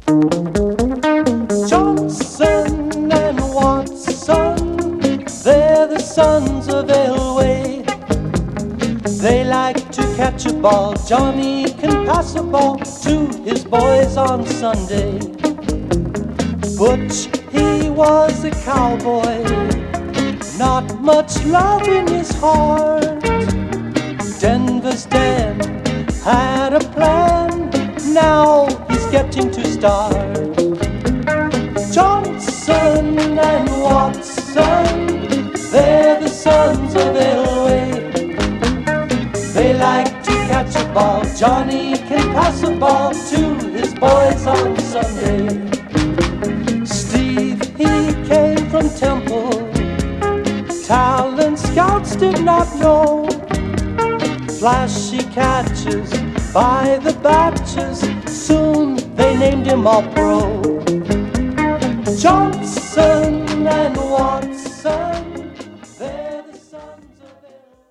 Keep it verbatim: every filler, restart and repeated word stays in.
Johnson and Watson, they're the sons of Elway. They like to catch a ball. Johnny can pass a ball to his boys on Sunday. Butch, he was a cowboy, not much love in his heart. Denver's Dan had a plan, now he's getting to start. Johnson and Watson, they're the sons of Elway. They like to catch a ball. Johnny can pass a ball to his boys on Sunday. Steve, he came from Temple. Talent scouts did not know. Flashy catches by the batches. Soon they named him All-Pro.